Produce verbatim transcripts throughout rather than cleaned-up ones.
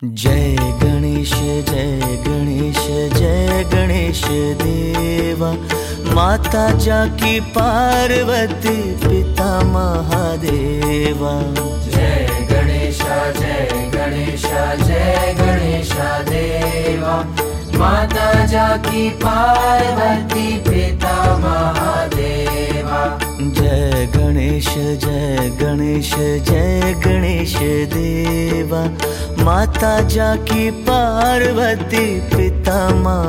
जय गणेश जय गणेश जय गणेश देवा, माता जाकी पार्वती पिता महादेवा। जय गणेश जय गणेश जय गणेश देवा, माता जाकी पार्वती पिता महादेवा। जय गणेश जय गणेश जय गणेश देवा, माता जाकी पार्वती पिता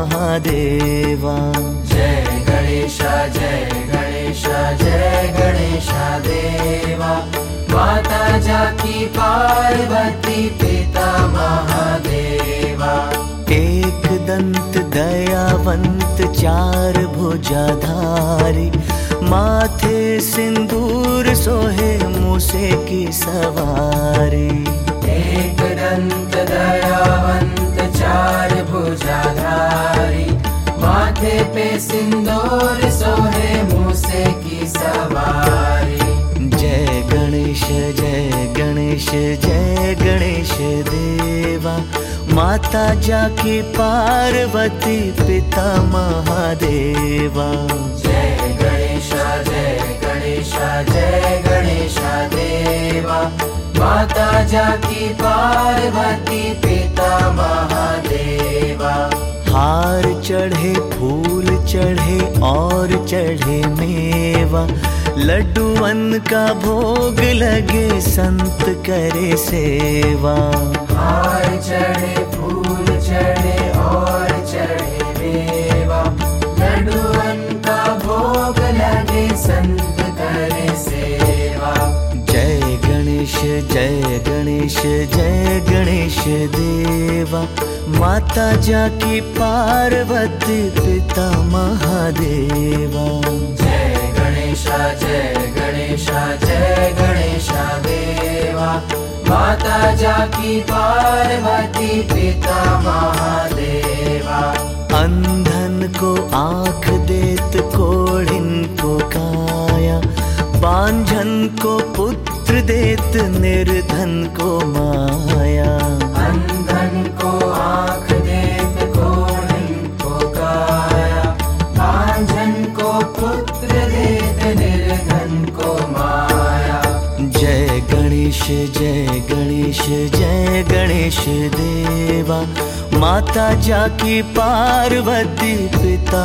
महादेवा। जय गणेश जय गणेश जय गणेश देवा, माता जाकी पार्वती पिता महादेवा। एक दंत दयावंत चार भुजाधारी, माथे सिंदूर सोहे मूसे की सवारी। एक दंत दयावंत चार भुजाधारी, माथे पे सिंदूर सोहे मूसे की सवारी। जय गणेश जय गणेश जय गणेश देवा, माता जाकी पार्वती पिता महादेवा। जय गणेश जय गणेश जय गणेश देवा, माता जाकी पार्वती पिता महादेवा। हार चढ़े फूल चढ़े और चढ़े मेवा, लड्डूअन का भोग लगे संत करे सेवा। हार चढ़े फूल चढ़े और चढ़े मेवा, लड्डूअन का भोग लगे संत करे सेवा। जय गणेश जय गणेश जय गणेश देवा, माता जाकी पार्वती पिता महादेवा। जय गणेश जय गणेश जय गणेश देवा, माता जाकी पार्वती पिता महादेवा। अंधन को आँख देत कोढ़िन को काया, बांझन को पुत्र देत निर्धन को माया। अंधन को आँख देत कोढ़िन को काया, बांझन को पुत्र देत निर्धन को माया। जय गणेश जय गणेश जय गणेश देवा, माता जाकी पार्वती पिता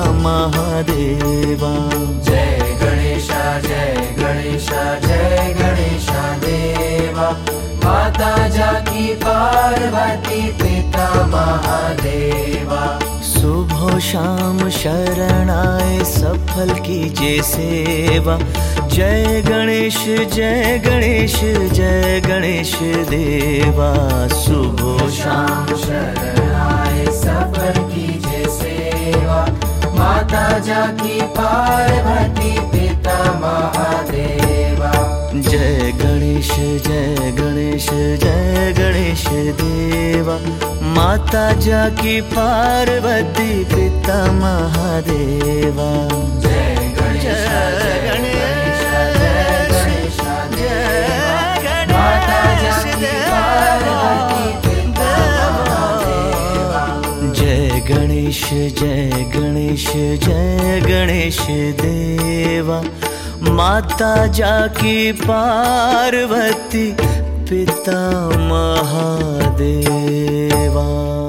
महादेवा। जय गणेश जय गणेश जय गणेश देवा, माता जाकी पार्वती पिता महादेवा। सुबह शाम शरण आए सफल कीजिए सेवा, जय गणेश जय गणेश जय गणेश देवा। सुबह शाम शरण आए सफल कीजिए सेवा, माता जाकी पार्वती पिता महादेवा। जय गणेश जय गणेश जय गणेश देवा, माता जाकी पार्वती पिता महादेवा। जय गणेश जय गणेश जय गणेश देवा, माता जाकी पार्वती पिता महादेवा। जय गणेश जय गणेश जय गणेश देवा, माता जाकी पार्वती पिता महादेवा।